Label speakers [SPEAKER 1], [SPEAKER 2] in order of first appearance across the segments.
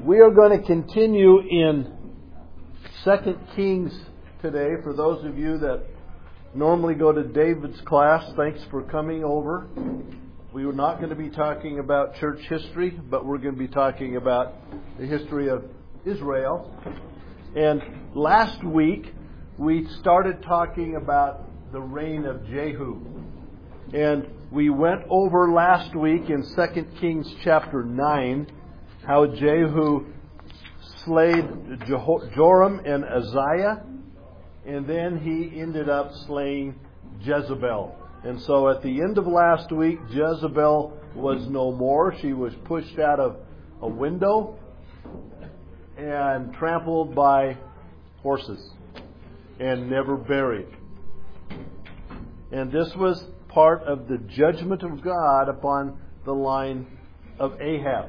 [SPEAKER 1] We are going to continue in 2 Kings today. For those of you that normally go to David's class, thanks for coming over. We are not going to be talking about church history, but we're going to be talking about the history of Israel. And last week, we started talking about the reign of Jehu. And we went over last week in 2 Kings chapter 9 how Jehu slayed Joram and Uzziah, and then he ended up slaying Jezebel. And so at the end of last week, Jezebel was no more. She was pushed out of a window and trampled by horses and never buried. And this was part of the judgment of God upon the line of Ahab,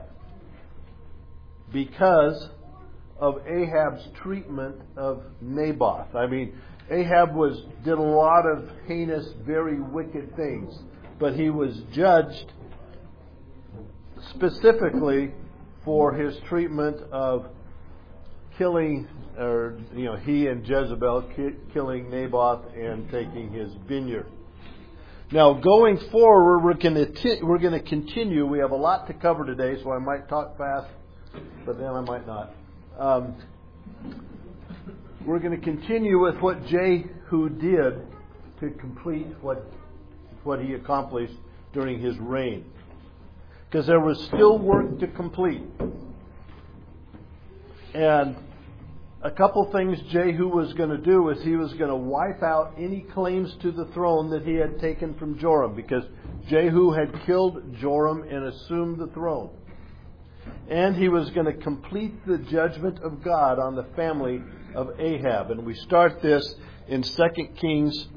[SPEAKER 1] because of Ahab's treatment of Naboth. I mean, Ahab did a lot of heinous, very wicked things, but he was judged specifically for his treatment of killing, he and Jezebel killing Naboth and taking his vineyard. Now, going forward, we're going to continue. We have a lot to cover today, so I might talk fast, but then I might not. We're going to continue with what Jehu did to complete what he accomplished during his reign, because there was still work to complete. And a couple things Jehu was going to do is he was going to wipe out any claims to the throne that he had taken from Joram, because Jehu had killed Joram and assumed the throne. And he was going to complete the judgment of God on the family of Ahab. And we start this in 2 Kings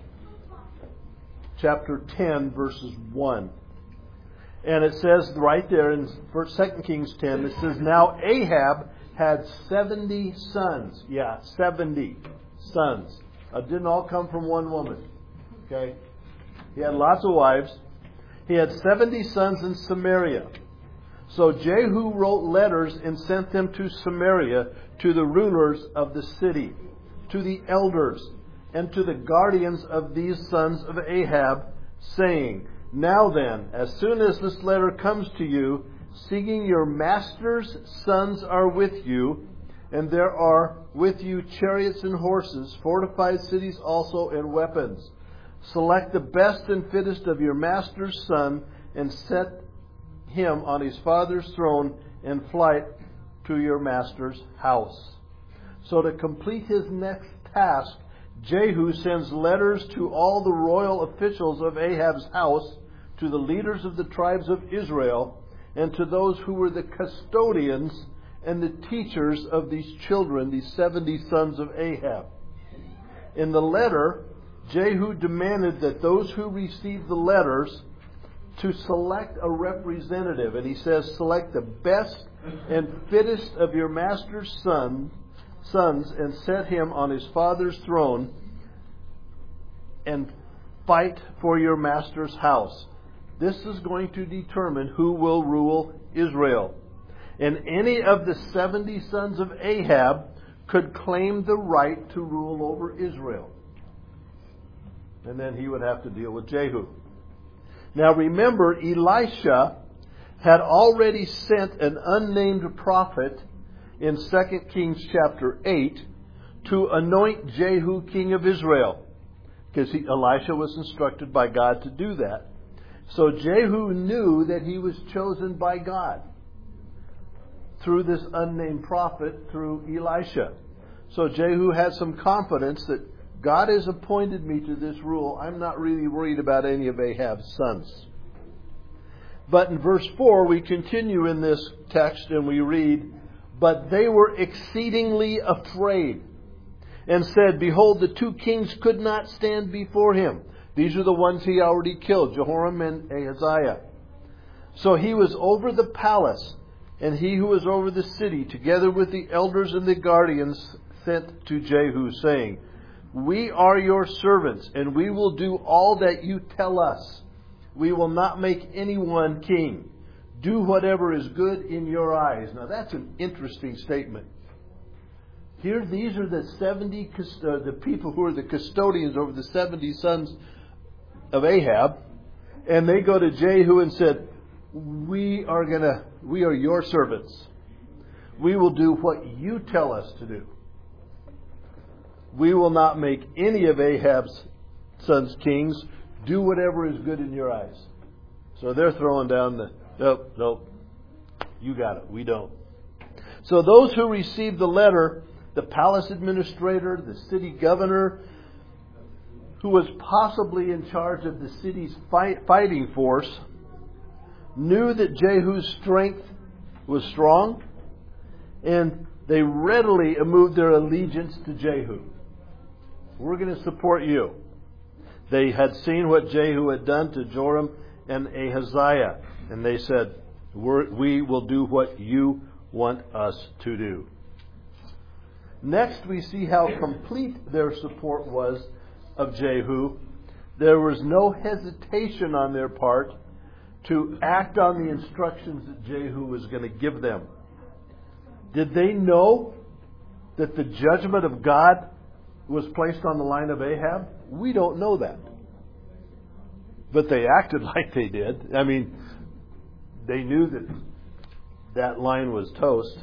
[SPEAKER 1] chapter 10, verses 1. And it says right there in 2 Kings 10, it says, "Now Ahab had 70 sons." Yeah, 70 sons. Didn't all come from one woman. Okay? He had lots of wives. He had 70 sons in Samaria. So Jehu wrote letters and sent them to Samaria, to the rulers of the city, to the elders, and to the guardians of these sons of Ahab, saying, "Now then, as soon as this letter comes to you, seeing your master's sons are with you, and there are with you chariots and horses, fortified cities also, and weapons. Select the best and fittest of your master's son, and set him on his father's throne in flight to your master's house." So to complete his next task, Jehu sends letters to all the royal officials of Ahab's house, to the leaders of the tribes of Israel, and to those who were the custodians and the teachers of these children, these 70 sons of Ahab. In the letter, Jehu demanded that those who received the letters to select a representative. And he says, "Select the best and fittest of your master's sons, and set him on his father's throne, and fight for your master's house. This is going to determine who will rule Israel. And any of the 70 sons of Ahab could claim the right to rule over Israel." And then he would have to deal with Jehu. Now remember, Elisha had already sent an unnamed prophet in 2 Kings chapter 8 to anoint Jehu king of Israel, because Elisha was instructed by God to do that. So Jehu knew that he was chosen by God through this unnamed prophet, through Elisha. So Jehu had some confidence that God has appointed me to this rule. I'm not really worried about any of Ahab's sons. But in verse 4, we continue in this text and we read, "But they were exceedingly afraid, and said, Behold, the two kings could not stand before him." These are the ones he already killed, Jehoram and Ahaziah. "So he was over the palace, and he who was over the city, together with the elders and the guardians, sent to Jehu, saying, We are your servants, and we will do all that you tell us. We will not make anyone king. do whatever is good in your eyes. Now that's an interesting statement. Here, these are the 70, the people who are the custodians over the 70 sons of Ahab. And they go to Jehu and said, we are your servants. We will do what you tell us to do. We will not make any of Ahab's sons kings. Do whatever is good in your eyes. So they're throwing down nope, you got it, we don't. So those who received the letter, the palace administrator, the city governor, who was possibly in charge of the city's fighting force, knew that Jehu's strength was strong, and they readily moved their allegiance to Jehu. We're going to support you. They had seen what Jehu had done to Joram and Ahaziah, and they said, we will do what you want us to do. Next, we see how complete their support was of Jehu. There was no hesitation on their part to act on the instructions that Jehu was going to give them. Did they know that the judgment of God was placed on the line of Ahab? We don't know that. But they acted like they did. I mean, they knew that line was toast.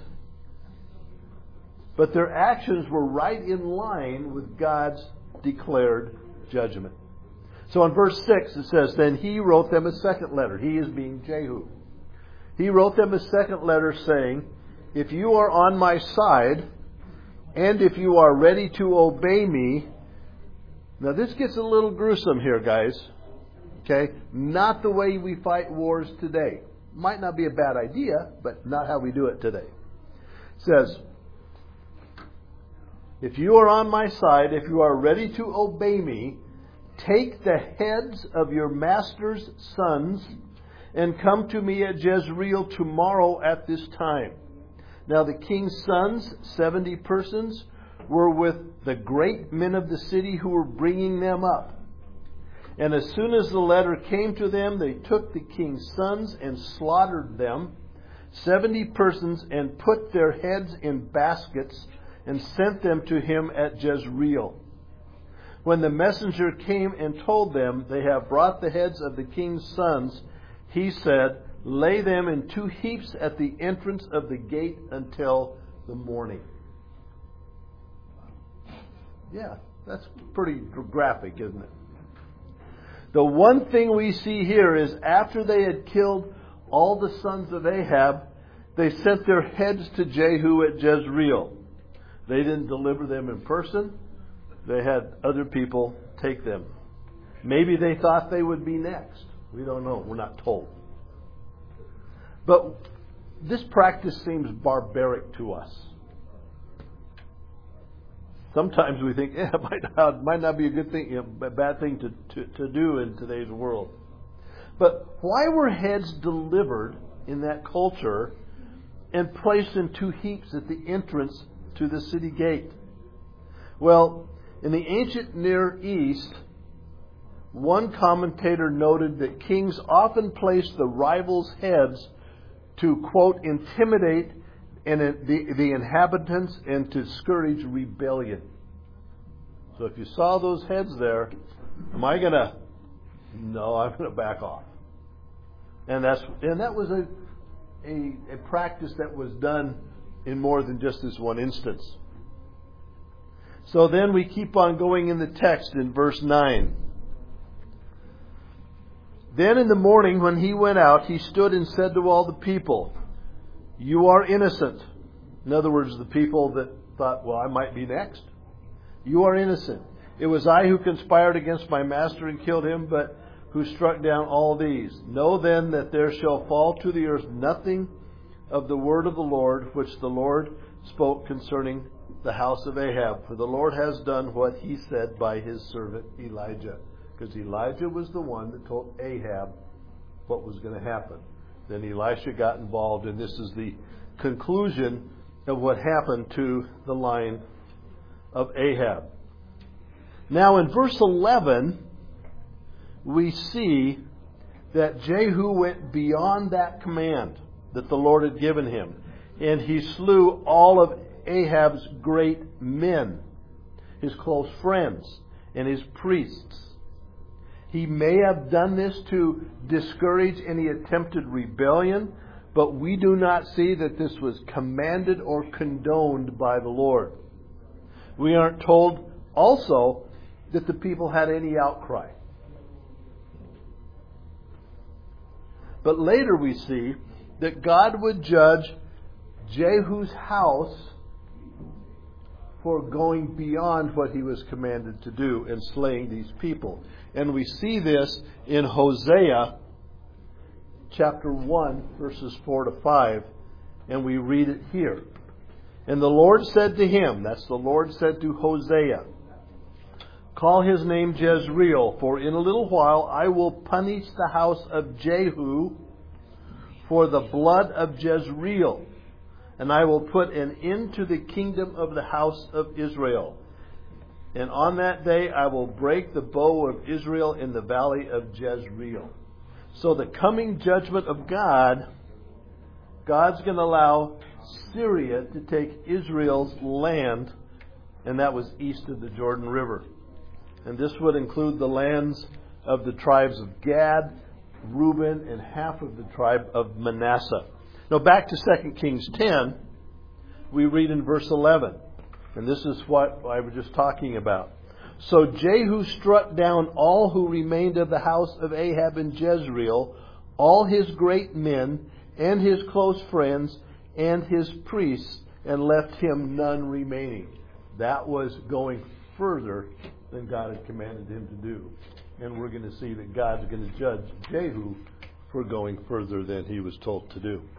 [SPEAKER 1] But their actions were right in line with God's declared judgment. So in verse 6 it says, then he wrote them a second letter. He is being Jehu. He wrote them a second letter saying, if you are on my side, and if you are ready to obey me. Now this gets a little gruesome here, guys. Okay? Not the way we fight wars today. Might not be a bad idea, but not how we do it today. It says, if you are on my side, if you are ready to obey me, take the heads of your master's sons and come to me at Jezreel tomorrow at this time. Now the king's sons, 70 persons, were with the great men of the city who were bringing them up. And as soon as the letter came to them, they took the king's sons and slaughtered them, 70 persons, and put their heads in baskets and sent them to him at Jezreel. When the messenger came and told them, they have brought the heads of the king's sons, he said, lay them in 2 heaps at the entrance of the gate until the morning. Yeah, that's pretty graphic, isn't it? The one thing we see here is after they had killed all the sons of Ahab, they sent their heads to Jehu at Jezreel. They didn't deliver them in person. They had other people take them. Maybe they thought they would be next. We don't know. We're not told. But this practice seems barbaric to us. Sometimes we think, it might not be a good thing, a bad thing to do in today's world. But why were heads delivered in that culture and placed in 2 heaps at the entrance to the city gate? Well, in the ancient Near East, one commentator noted that kings often placed the rivals' heads to, quote, intimidate the inhabitants and to discourage rebellion. So if you saw those heads there, am I going to? No, I'm going to back off. And that was a practice that was done in more than just this one instance. So then we keep on going in the text in verse 9. Then in the morning when he went out, he stood and said to all the people, you are innocent. In other words, the people that thought, well, I might be next. You are innocent. It was I who conspired against my master and killed him, but who struck down all these. Know then that there shall fall to the earth nothing of the word of the Lord, which the Lord spoke concerning the house of Ahab. For the Lord has done what he said by his servant Elijah. Because Elijah was the one that told Ahab what was going to happen. Then Elisha got involved, and this is the conclusion of what happened to the line of Ahab. Now in verse 11, we see that Jehu went beyond that command that the Lord had given him, and he slew all of Ahab's great men, his close friends, and his priests. He may have done this to discourage any attempted rebellion, but we do not see that this was commanded or condoned by the Lord. We aren't told also that the people had any outcry. But later we see that God would judge Jehu's house for going beyond what he was commanded to do and slaying these people. And we see this in Hosea chapter 1, verses 4 to 5, and we read it here. And the Lord said to him, that's the Lord said to Hosea, call his name Jezreel, for in a little while I will punish the house of Jehu for the blood of Jezreel, and I will put an end to the kingdom of the house of Israel. And on that day I will break the bow of Israel in the valley of Jezreel. So the coming judgment of God, God's going to allow Syria to take Israel's land, and that was east of the Jordan River. And this would include the lands of the tribes of Gad, Reuben, and half of the tribe of Manasseh. Now back to 2 Kings 10, we read in verse 11. And this is what I was just talking about. So Jehu struck down all who remained of the house of Ahab in Jezreel, all his great men, and his close friends, and his priests, and left him none remaining. That was going further than God had commanded him to do. And we're going to see that God's going to judge Jehu for going further than he was told to do.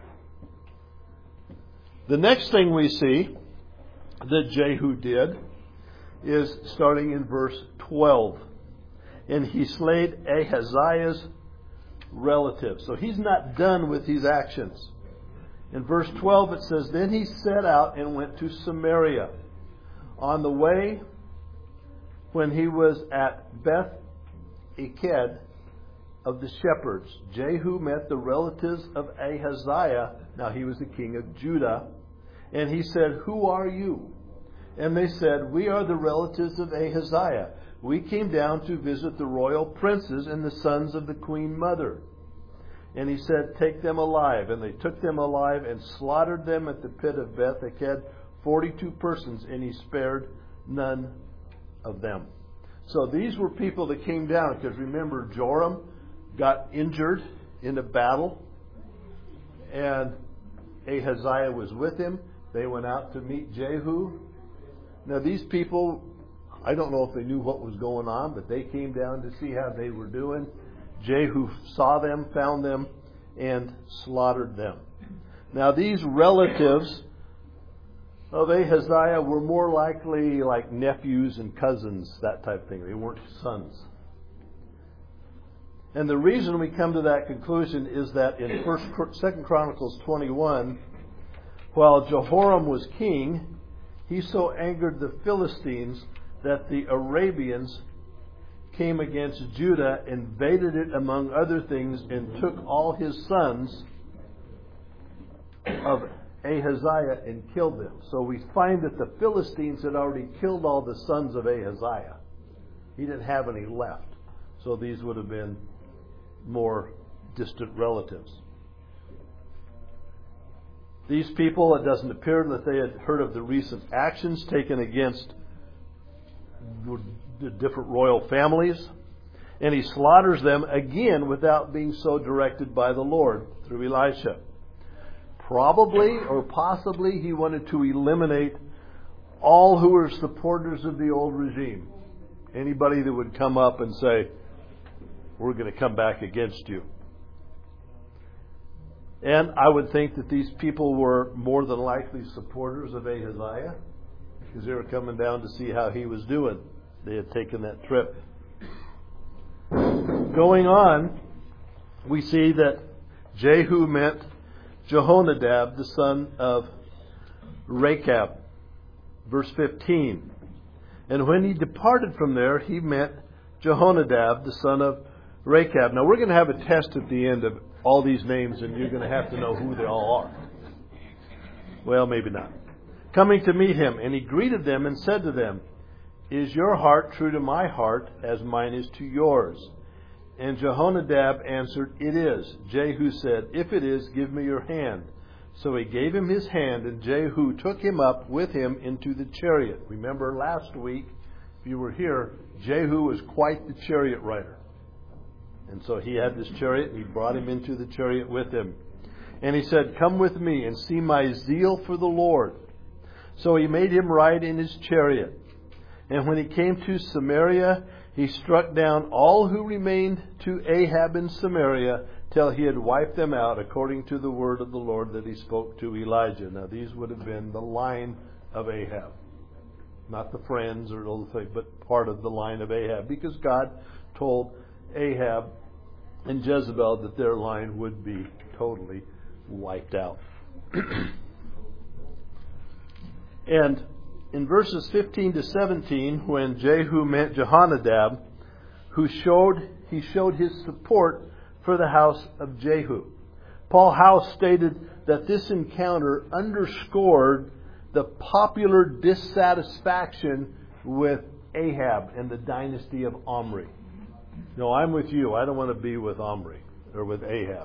[SPEAKER 1] The next thing we see that Jehu did is starting in verse 12. And he slayed Ahaziah's relatives. So he's not done with his actions. In verse 12 it says, then he set out and went to Samaria. On the way, when he was at Beth-Eked of the shepherds, Jehu met the relatives of Ahaziah. Now he was the king of Judah. And he said, who are you? And they said, we are the relatives of Ahaziah. We came down to visit the royal princes and the sons of the queen mother. And he said, take them alive. And they took them alive and slaughtered them at the pit of Beth-Eked, 42 persons, and he spared none of them. So these were people that came down, because remember, Joram got injured in a battle, and Ahaziah was with him. They went out to meet Jehu. Now these people, I don't know if they knew what was going on, but they came down to see how they were doing. Jehu saw them, found them, and slaughtered them. Now these relatives of Ahaziah were more likely like nephews and cousins, that type of thing. They weren't sons. And the reason we come to that conclusion is that in 2 Chronicles 21, while Jehoram was king, he so angered the Philistines that the Arabians came against Judah, invaded it among other things, and took all his sons of Ahaziah and killed them. So we find that the Philistines had already killed all the sons of Ahaziah. He didn't have any left. So these would have been more distant relatives. These people, it doesn't appear that they had heard of the recent actions taken against the different royal families. And he slaughters them again without being so directed by the Lord through Elisha. Probably or possibly he wanted to eliminate all who were supporters of the old regime. Anybody that would come up and say, we're going to come back against you. And I would think that these people were more than likely supporters of Ahaziah, because they were coming down to see how he was doing. They had taken that trip. Going on, we see that Jehu met Jehonadab, the son of Rechab. Verse 15. And when he departed from there, he met Jehonadab, the son of Rechab. Now we're going to have a test at the end of all these names, and you're going to have to know who they all are. Well, maybe not. Coming to meet him, and he greeted them and said to them, "Is your heart true to my heart, as mine is to yours?" And Jehonadab answered, "It is." Jehu said, "If it is, give me your hand." So he gave him his hand, and Jehu took him up with him into the chariot. Remember last week, if you were here, Jehu was quite the chariot rider. And so he had this chariot, and he brought him into the chariot with him. And he said, "Come with me and see my zeal for the Lord." So he made him ride in his chariot. And when he came to Samaria, he struck down all who remained to Ahab in Samaria, till he had wiped them out, according to the word of the Lord that he spoke to Elijah. Now these would have been the line of Ahab. Not the friends or all the things, but part of the line of Ahab. Because God told Ahab and Jezebel that their line would be totally wiped out. And in verses 15 to 17, when Jehu met Jehonadab, he showed his support for the house of Jehu. Paul House stated that this encounter underscored the popular dissatisfaction with Ahab and the dynasty of Omri. No, I'm with you. I don't want to be with Omri or with Ahab.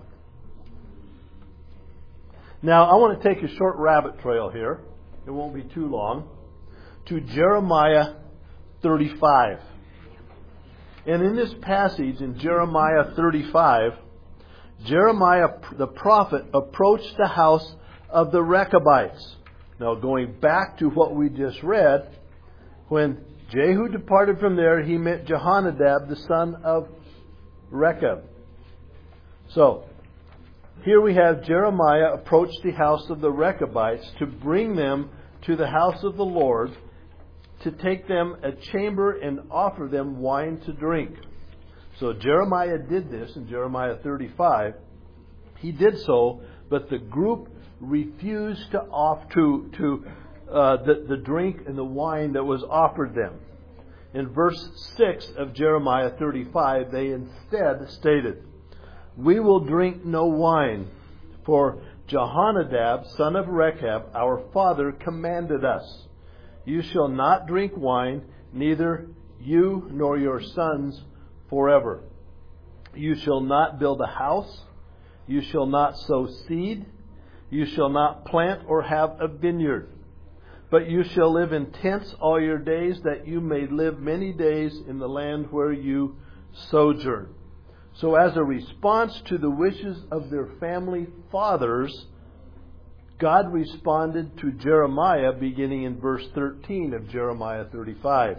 [SPEAKER 1] Now, I want to take a short rabbit trail here. It won't be too long. To Jeremiah 35. And in this passage, in Jeremiah 35, Jeremiah the prophet approached the house of the Rechabites. Now, going back to what we just read, when Jehu departed from there, he met Jehonadab, the son of Rechab. So, here we have Jeremiah approach the house of the Rechabites to bring them to the house of the Lord, to take them a chamber and offer them wine to drink. So Jeremiah did this in Jeremiah 35. He did so, but the group refused to offer the drink and the wine that was offered them. In verse 6 of Jeremiah 35, they instead stated, "We will drink no wine, for Jehonadab, son of Rechab, our father, commanded us. You shall not drink wine, neither you nor your sons forever. You shall not build a house. You shall not sow seed. You shall not plant or have a vineyard. But you shall live in tents all your days, that you may live many days in the land where you sojourn." So as a response to the wishes of their family fathers, God responded to Jeremiah beginning in verse 13 of Jeremiah 35.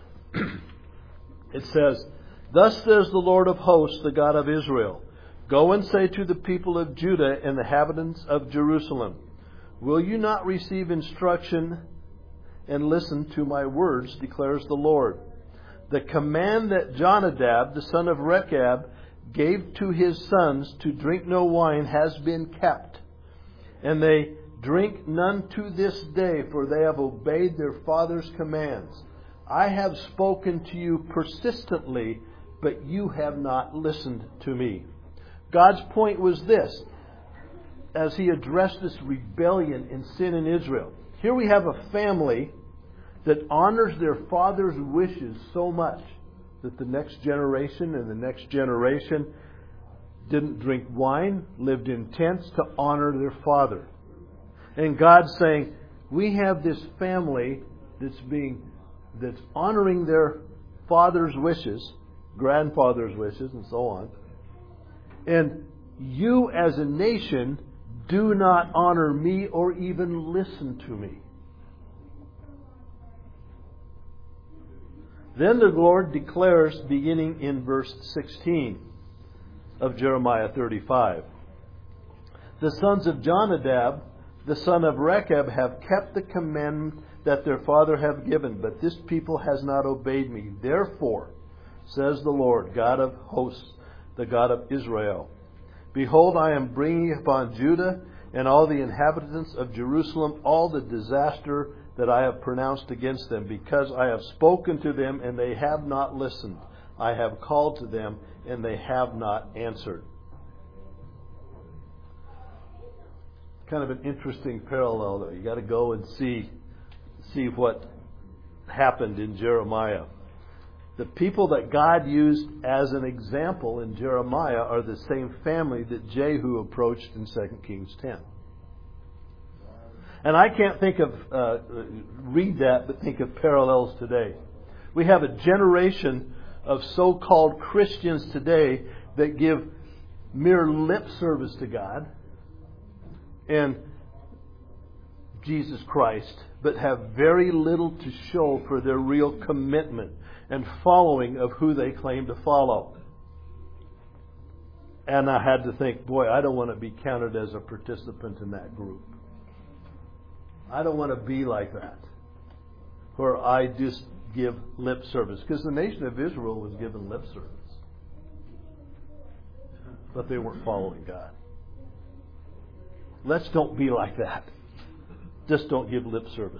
[SPEAKER 1] It says, "Thus says the Lord of hosts, the God of Israel, go and say to the people of Judah and the inhabitants of Jerusalem, will you not receive instruction and listen to my words, declares the Lord. The command that Jonadab, the son of Rechab, gave to his sons to drink no wine has been kept. And they drink none to this day, for they have obeyed their father's commands. I have spoken to you persistently, but you have not listened to me." God's point was this, as He addressed this rebellion and sin in Israel. Here we have a family that honors their father's wishes so much that the next generation and the next generation didn't drink wine, lived in tents to honor their father. And God's saying, we have this family that's honoring their father's wishes, grandfather's wishes, and so on. And you as a nation do not honor me or even listen to me. Then the Lord declares, beginning in verse 16 of Jeremiah 35, "The sons of Jonadab, the son of Rechab, have kept the commandment that their father have given, but this people has not obeyed me. Therefore, says the Lord, God of hosts, the God of Israel, behold, I am bringing upon Judah and all the inhabitants of Jerusalem all the disaster that I have pronounced against them, because I have spoken to them and they have not listened. I have called to them, and they have not answered. Kind of an interesting parallel, though. You got to go and see what happened in Jeremiah. The people that God used as an example in Jeremiah are the same family that Jehu approached in 2 Kings 10. And I can't read that, but think of parallels today. We have a generation of so-called Christians today that give mere lip service to God and Jesus Christ, but have very little to show for their real commitment and following of who they claim to follow. And I had to think, boy, I don't want to be counted as a participant in that group. I don't want to be like that, where I just give lip service. Because the nation of Israel was given lip service. But they weren't following God. Let's don't be like that. Just don't give lip service.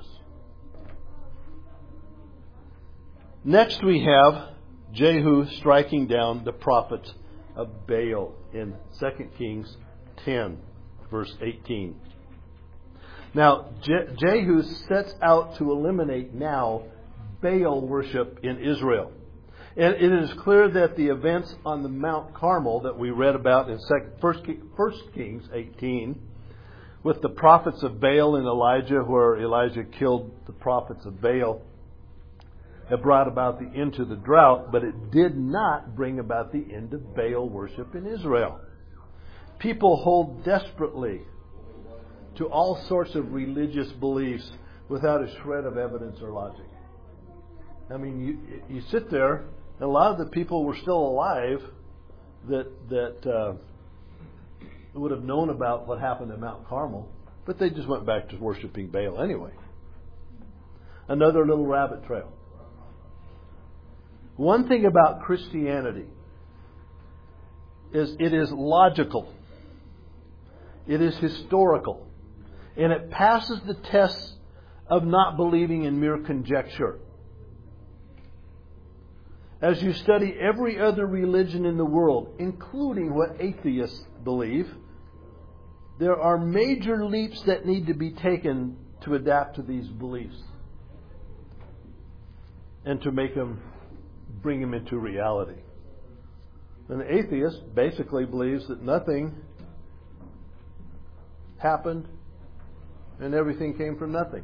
[SPEAKER 1] Next we have Jehu striking down the prophets of Baal in 2 Kings 10, verse 18. Now, Jehu sets out to eliminate now Baal worship in Israel. And it is clear that the events on the Mount Carmel that we read about in 1 Kings 18, with the prophets of Baal and Elijah, where Elijah killed the prophets of Baal, it brought about the end to the drought, but it did not bring about the end of Baal worship in Israel. People hold desperately to all sorts of religious beliefs without a shred of evidence or logic. I mean, you sit there, and a lot of the people were still alive that would have known about what happened at Mount Carmel, but they just went back to worshiping Baal anyway. Another little rabbit trail. One thing about Christianity is it is logical. It is historical. And it passes the test of not believing in mere conjecture. As you study every other religion in the world, including what atheists believe, there are major leaps that need to be taken to adapt to these beliefs and to bring them into reality. An atheist basically believes that nothing happened and everything came from nothing.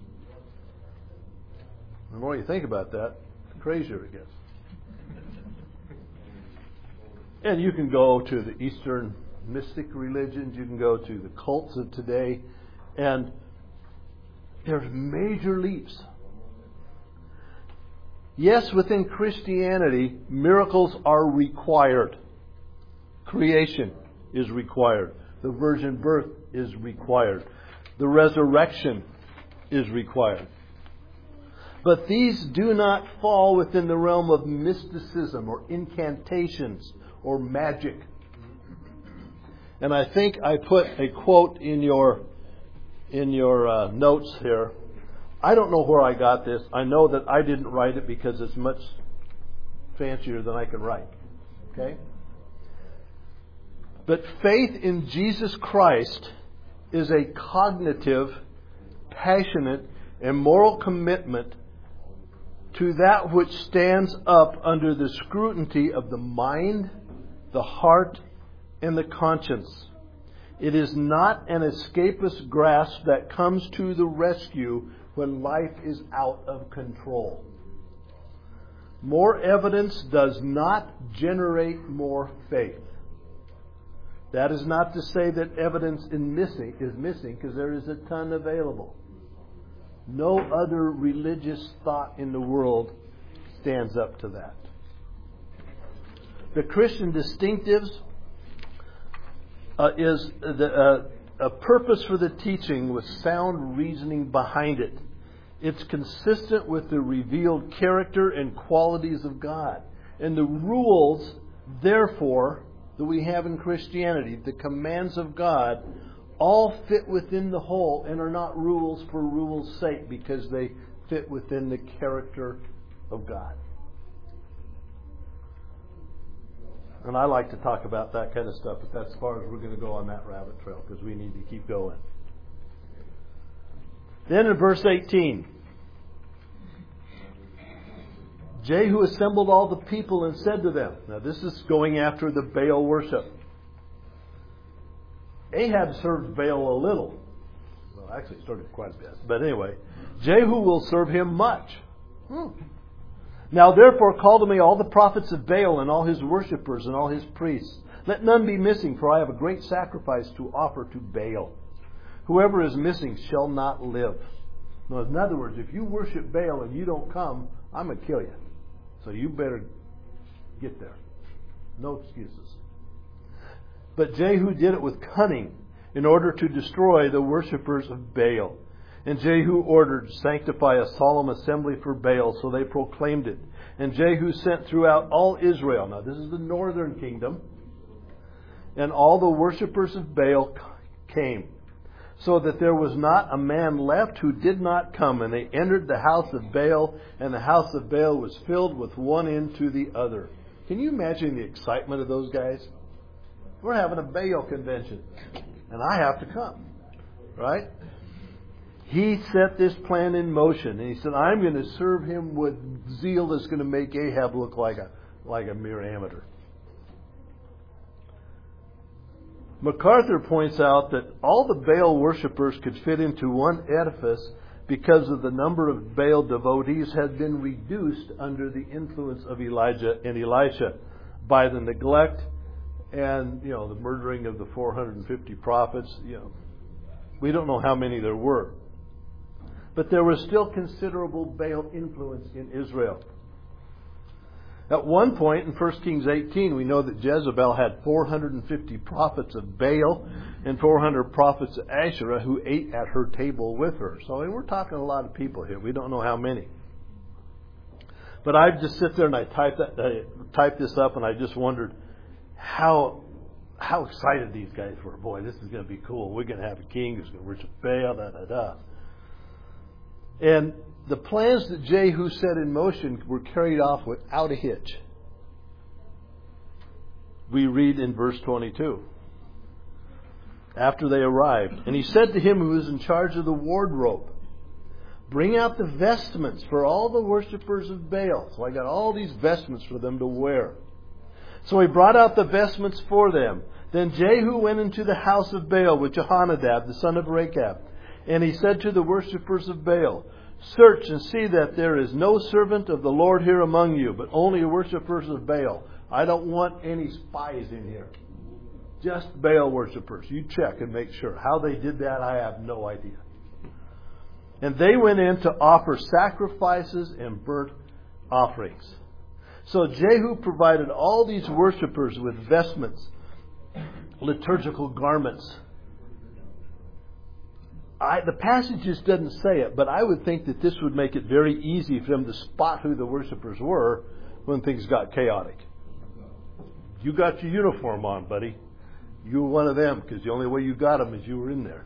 [SPEAKER 1] The more you think about that, the crazier it gets. And you can go to the Eastern mystic religions, you can go to the cults of today, and there's major leaps. Yes, within Christianity, miracles are required. Creation is required. The virgin birth is required. The resurrection is required. But these do not fall within the realm of mysticism or incantations or magic. And I think I put a quote in your notes here. I don't know where I got this. I know that I didn't write it because it's much fancier than I can write. Okay? But faith in Jesus Christ is a cognitive, passionate, and moral commitment to that which stands up under the scrutiny of the mind, the heart, and the conscience. It is not an escapist grasp that comes to the rescue when life is out of control. More evidence does not generate more faith. That is not to say that evidence is missing, because there is a ton available. No other religious thought in the world stands up to that. The Christian distinctives is a purpose for the teaching with sound reasoning behind it. It's consistent with the revealed character and qualities of God. And the rules, therefore, that we have in Christianity, the commands of God, all fit within the whole and are not rules for rules' sake, because they fit within the character of God. And I like to talk about that kind of stuff, but that's as far as we're going to go on that rabbit trail, because we need to keep going. Then in verse 18, Jehu assembled all the people and said to them, now this is going after the Baal worship. Ahab served Baal a little. Well, actually it started quite a bit. But anyway, Jehu will serve him much. Now therefore call to me all the prophets of Baal and all his worshippers and all his priests. Let none be missing, for I have a great sacrifice to offer to Baal. Whoever is missing shall not live. Now, in other words, if you worship Baal and you don't come, I'm going to kill you. So you better get there. No excuses. But Jehu did it with cunning in order to destroy the worshippers of Baal. And Jehu ordered, sanctify a solemn assembly for Baal, so they proclaimed it. And Jehu sent throughout all Israel. Now this is the northern kingdom. And all the worshippers of Baal came, so that there was not a man left who did not come. And they entered the house of Baal, and the house of Baal was filled with one end to the other. Can you imagine the excitement of those guys? We're having a Baal convention, and I have to come. Right? He set this plan in motion, and he said, I'm going to serve him with zeal that's going to make Ahab look like a mere amateur. MacArthur points out that all the Baal worshippers could fit into one edifice because of the number of Baal devotees had been reduced under the influence of Elijah and Elisha by the neglect and the murdering of the 450 prophets. We don't know how many there were. But there was still considerable Baal influence in Israel. At one point in 1 Kings 18, we know that Jezebel had 450 prophets of Baal and 400 prophets of Asherah who ate at her table with her. So we're talking a lot of people here. We don't know how many. But I just sit there and I typed this up, and I just wondered how excited these guys were. Boy, this is going to be cool. We're going to have a king who's going to worship Baal, da-da-da. And the plans that Jehu set in motion were carried off without a hitch. We read in verse 22. After they arrived, and he said to him who was in charge of the wardrobe, bring out the vestments for all the worshippers of Baal. So I got all these vestments for them to wear. So he brought out the vestments for them. Then Jehu went into the house of Baal with Jehonadab, the son of Rechab. And he said to the worshippers of Baal, search and see that there is no servant of the Lord here among you, but only worshippers of Baal. I don't want any spies in here. Just Baal worshippers. You check and make sure. How they did that, I have no idea. And they went in to offer sacrifices and burnt offerings. So Jehu provided all these worshippers with vestments, liturgical garments. The passage just doesn't say it, but I would think that this would make it very easy for them to spot who the worshippers were when things got chaotic. You got your uniform on, buddy. You were one of them, because the only way you got them is you were in there.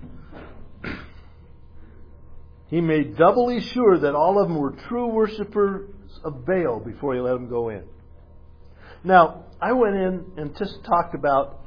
[SPEAKER 1] He made doubly sure that all of them were true worshippers of Baal before he let them go in. Now, I went in and just talked about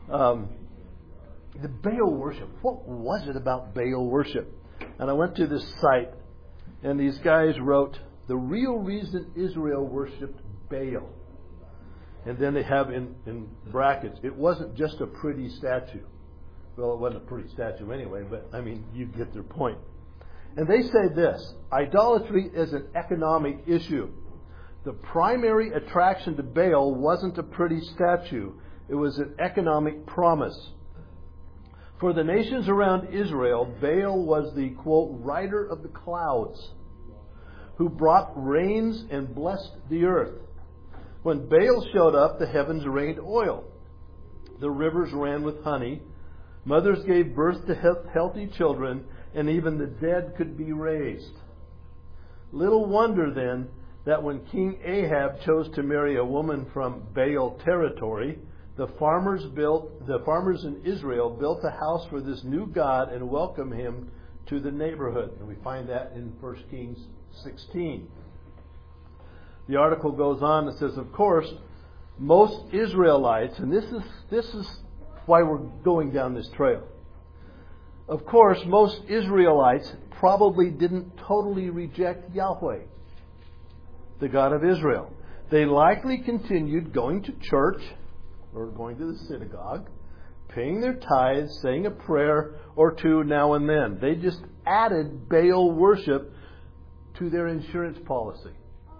[SPEAKER 1] the Baal worship. What was it about Baal worship? And I went to this site, and these guys wrote, the real reason Israel worshipped Baal. And then they have in brackets, it wasn't just a pretty statue. Well, it wasn't a pretty statue anyway, but I mean, you get their point. And they say this, idolatry is an economic issue. The primary attraction to Baal wasn't a pretty statue. It was an economic promise. For the nations around Israel, Baal was the, quote, rider of the clouds, who brought rains and blessed the earth. When Baal showed up, the heavens rained oil. The rivers ran with honey. Mothers gave birth to healthy children, and even the dead could be raised. Little wonder, then, that when King Ahab chose to marry a woman from Baal territory, the farmers in Israel built a house for this new god and welcomed him to the neighborhood. And we find that in 1 Kings 16. The article goes on and says, of course, most Israelites, and this is why we're going down this trail. Of course, most Israelites probably didn't totally reject Yahweh, the God of Israel. They likely continued going to church or going to the synagogue, paying their tithes, saying a prayer or two now and then. They just added Baal worship to their insurance policy.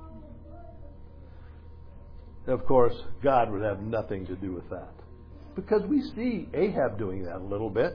[SPEAKER 1] Of course, God would have nothing to do with that, because we see Ahab doing that a little bit.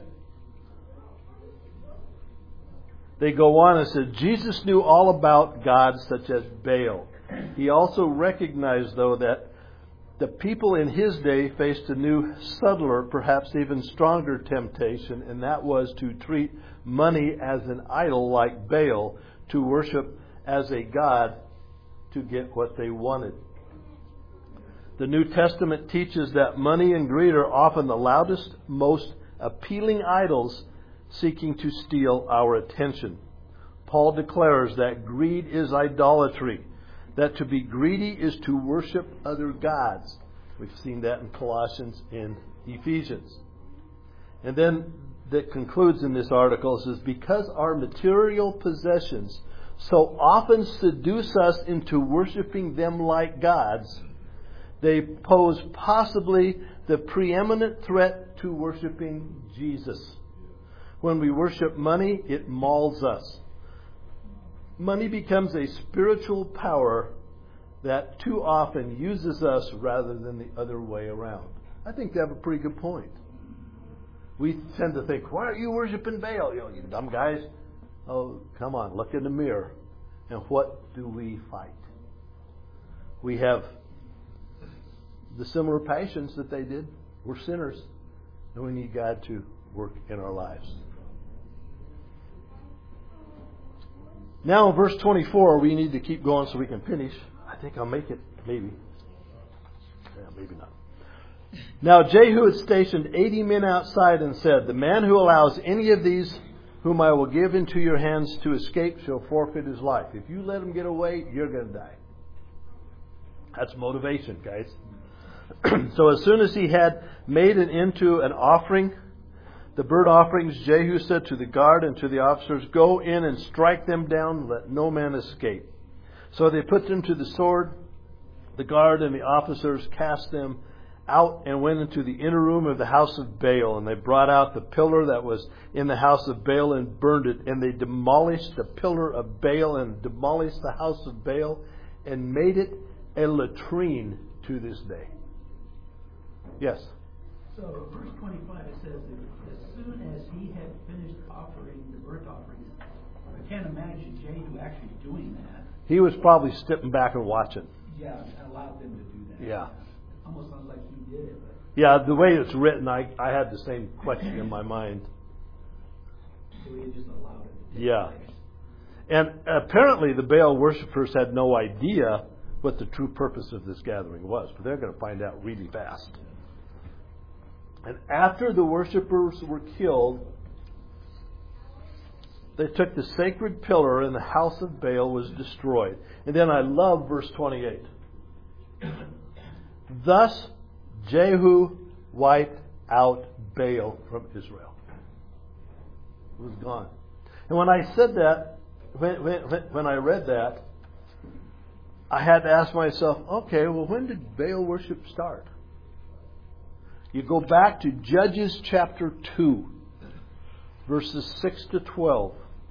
[SPEAKER 1] They go on and say, Jesus knew all about gods such as Baal. He also recognized, though, that the people in his day faced a new, subtler, perhaps even stronger temptation, and that was to treat money as an idol like Baal, to worship as a god to get what they wanted. The New Testament teaches that money and greed are often the loudest, most appealing idols seeking to steal our attention. Paul declares that greed is idolatry, that to be greedy is to worship other gods. We've seen that in Colossians and Ephesians. And then that concludes in this article says, because our material possessions so often seduce us into worshiping them like gods, they pose possibly the preeminent threat to worshiping Jesus. When we worship money, it mauls us. Money becomes a spiritual power that too often uses us rather than the other way around. I think they have a pretty good point. We tend to think, why are you worshiping Baal? You dumb guys. Oh, come on, look in the mirror. And what do we fight? We have the similar passions that they did. We're sinners, and we need God to work in our lives. Now in verse 24, we need to keep going so we can finish. I think I'll make it, maybe. Yeah, maybe not. Now Jehu had stationed 80 men outside and said, the man who allows any of these whom I will give into your hands to escape shall forfeit his life. If you let him get away, you're going to die. That's motivation, guys. So as soon as he had made it into an offering, the burnt offerings, Jehu said to the guard and to the officers, go in and strike them down, let no man escape. So they put them to the sword. The guard and the officers cast them out and went into the inner room of the house of Baal. And they brought out the pillar that was in the house of Baal and burned it. And they demolished the pillar of Baal and demolished the house of Baal and made it a latrine to this day. Yes?
[SPEAKER 2] So, verse 25, it says that as soon as he had finished offering the burnt offerings, I can't imagine Jehu actually doing that.
[SPEAKER 1] He was probably stepping back and watching.
[SPEAKER 2] Yeah, allowed them to do that.
[SPEAKER 1] Yeah.
[SPEAKER 2] Almost sounds like he did it. But
[SPEAKER 1] yeah, the way it's written, I had the same question in my mind.
[SPEAKER 2] So he just allowed it.
[SPEAKER 1] Yeah. And apparently the Baal worshippers had no idea what the true purpose of this gathering was, but they're going to find out really fast. And after the worshippers were killed, they took the sacred pillar and the house of Baal was destroyed. And then I love verse 28. Thus Jehu wiped out Baal from Israel. It was gone. And when I said that, when I read that, I had to ask myself, okay, well, when did Baal worship start? You go back to Judges chapter 2, verses 6 to 12.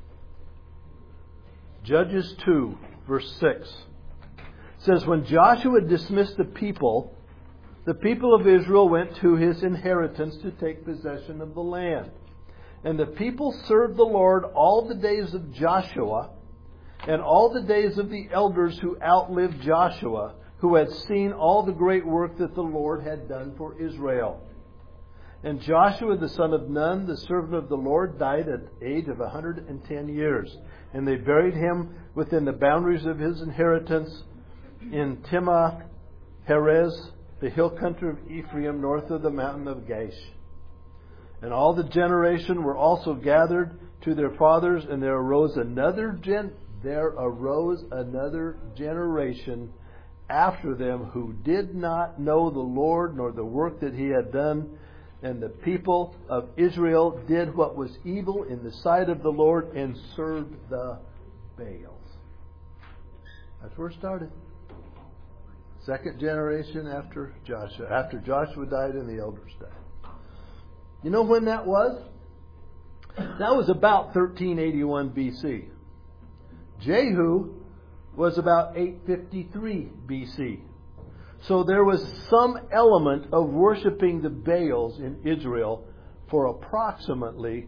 [SPEAKER 1] Judges 2, verse 6. It says, when Joshua dismissed the people of Israel went to his inheritance to take possession of the land. And the people served the Lord all the days of Joshua and all the days of the elders who outlived Joshua, who had seen all the great work that the Lord had done for Israel. And Joshua the son of Nun, the servant of the Lord, died at the age of 110 years. And they buried him within the boundaries of his inheritance in Timnath Heres, the hill country of Ephraim, north of the mountain of Gaash. And all the generation were also gathered to their fathers, and there arose another generation after them who did not know the Lord nor the work that He had done. And the people of Israel did what was evil in the sight of the Lord and served the Baals. That's where it started. Second generation after Joshua. After Joshua died and the elders died. You know when that was? That was about 1381 BC. Jehu was about 853 BC. So there was some element of worshiping the Baals in Israel for approximately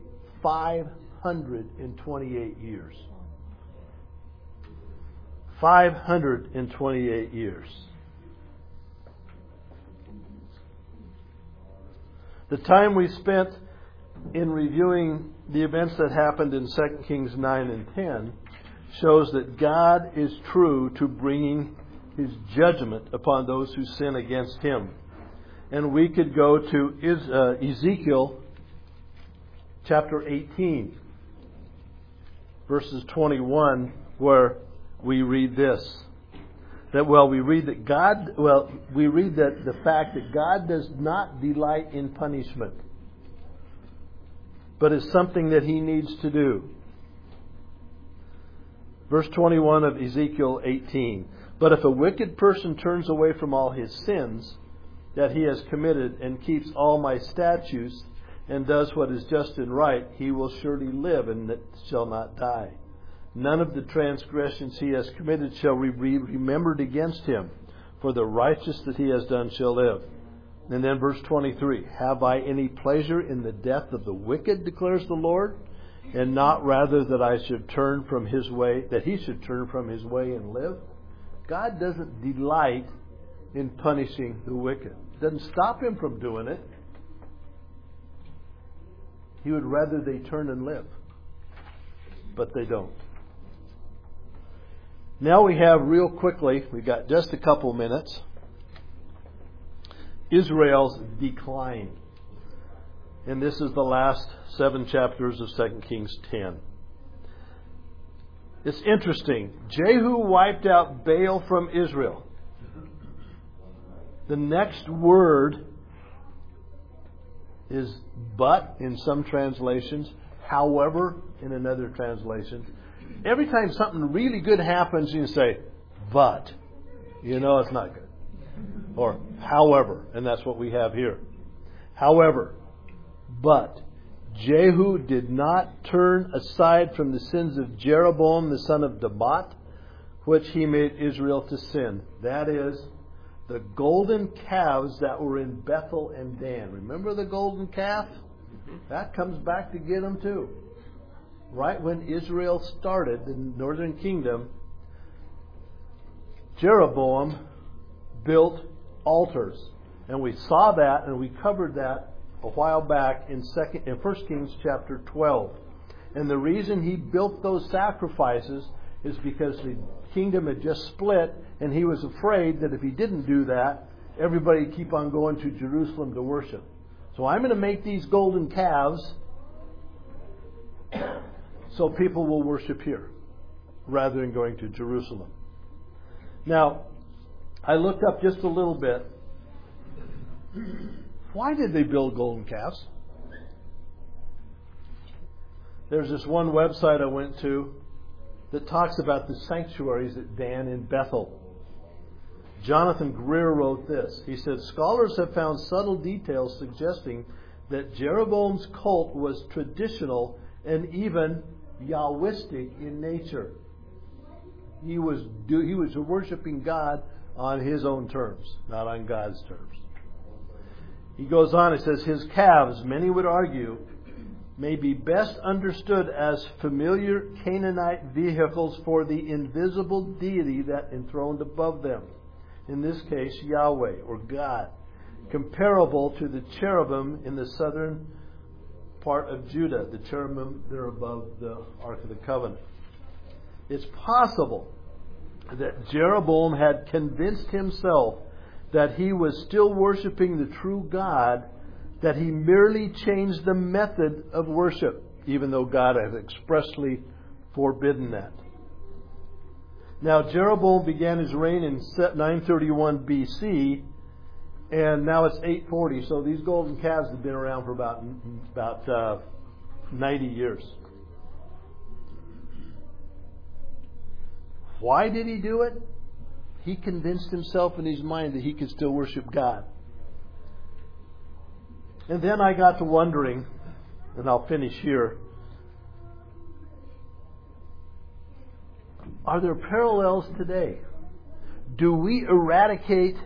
[SPEAKER 1] 528 years. 528 years. The time we spent in reviewing the events that happened in 2 Kings 9 and 10 shows that God is true to bringing His judgment upon those who sin against Him. And we could go to Ezekiel chapter 18, verses 21, where we read this. We read that the fact that God does not delight in punishment, but is something that He needs to do. Verse 21 of Ezekiel 18. But if a wicked person turns away from all his sins that he has committed and keeps all my statutes and does what is just and right, he will surely live and shall not die. None of the transgressions he has committed shall be remembered against him, for the righteous that he has done shall live. And then verse 23, have I any pleasure in the death of the wicked, declares the Lord, and not rather that I should turn from his way, that he should turn from his way and live? God doesn't delight in punishing the wicked. It doesn't stop Him from doing it. He would rather they turn and live. But they don't. Now we have real quickly, we've got just a couple minutes, Israel's decline. And this is the last 7 chapters of 2 Kings 10. It's interesting. Jehu wiped out Baal from Israel. The next word is but in some translations, however in another translation. Every time something really good happens, you say, but. You know it's not good. Or however, and that's what we have here. However, but Jehu did not turn aside from the sins of Jeroboam the son of Nebat, which he made Israel to sin. That is, the golden calves that were in Bethel and Dan. Remember the golden calf? That comes back to get them too. Right when Israel started, the northern kingdom, Jeroboam built altars. And we saw that and we covered that a while back in 1 Kings chapter 12. And the reason he built those sacrifices is because the kingdom had just split, and he was afraid that if he didn't do that, everybody would keep on going to Jerusalem to worship. So I'm going to make these golden calves so people will worship here rather than going to Jerusalem. Now, I looked up just a little bit. Why did they build golden calves? There's this one website I went to that talks about the sanctuaries at Dan and Bethel. Jonathan Greer wrote this. He said, scholars have found subtle details suggesting that Jeroboam's cult was traditional and even Yahwistic in nature. He was worshiping God on his own terms, not on God's terms. He goes on, he says, his calves, many would argue, may be best understood as familiar Canaanite vehicles for the invisible deity that enthroned above them. In this case, Yahweh, or God, comparable to the cherubim in the southern part of Judah. The cherubim, they're above the Ark of the Covenant. It's possible that Jeroboam had convinced himself that he was still worshiping the true God, that he merely changed the method of worship, even though God had expressly forbidden that. Now Jeroboam began his reign in 931 BC, and now it's 840. So these golden calves have been around for about 90 years. Why did he do it? He convinced himself in his mind that he could still worship God. And then I got to wondering, and I'll finish here, are there parallels today? Do we eradicate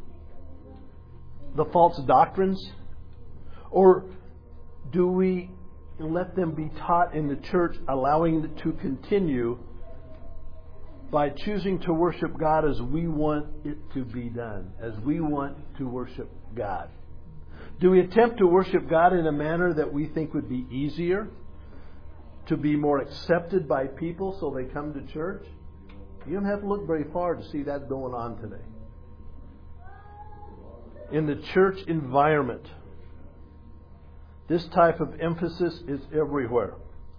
[SPEAKER 1] the false doctrines? Or do we let them be taught in the church, allowing it to continue by choosing to worship God as we want it to be done, as we want to worship God? Do we attempt to worship God in a manner that we think would be easier, to be more accepted by people so they come to church? You don't have to look very far to see that going on today. In the church environment, this type of emphasis is everywhere.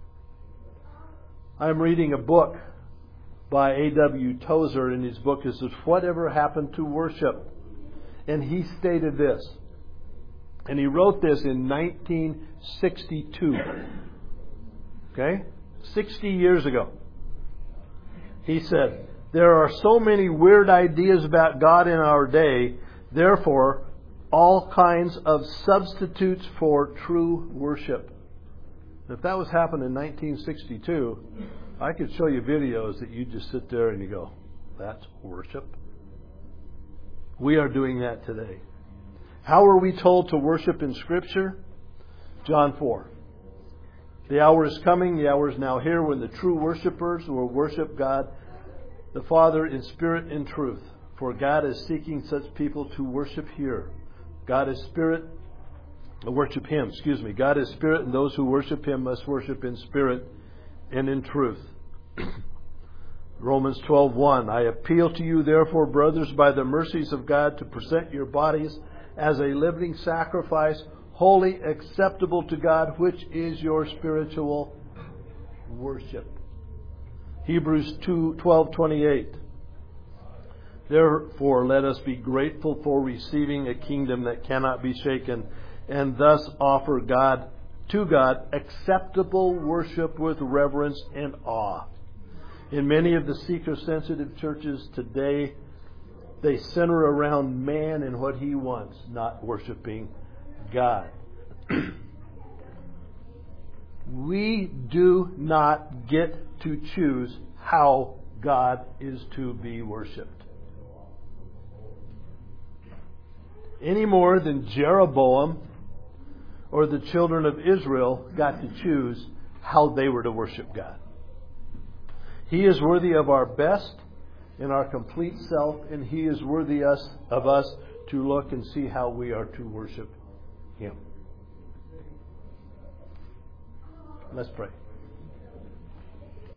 [SPEAKER 1] I'm reading a book by A.W. Tozer, and his book is Whatever Happened to Worship? And he stated this, and he wrote this in 1962. Okay? 60 years ago. He said, "There are so many weird ideas about God in our day, therefore, all kinds of substitutes for true worship." If that was happening in 1962, I could show you videos that you just sit there and you go, that's worship. We are doing that today. How are we told to worship in Scripture? John 4. The hour is coming, the hour is now here, when the true worshipers will worship God the Father in spirit and truth. For God is seeking such people to worship here. God is spirit. Worship Him, God is spirit, and those who worship Him must worship in spirit and in truth. Romans 12:1. I appeal to you, therefore, brothers, by the mercies of God, to present your bodies as a living sacrifice, holy, acceptable to God, which is your spiritual worship. Hebrews 12:28. Therefore, let us be grateful for receiving a kingdom that cannot be shaken, and thus offer to God acceptable worship with reverence and awe. In many of the seeker-sensitive churches today, they center around man and what he wants, not worshiping God. We do not get to choose how God is to be worshipped, any more than Jeroboam or the children of Israel got to choose how they were to worship God. He is worthy of our best and our complete self, and He is worthy of us to look and see how we are to worship Him. Let's pray.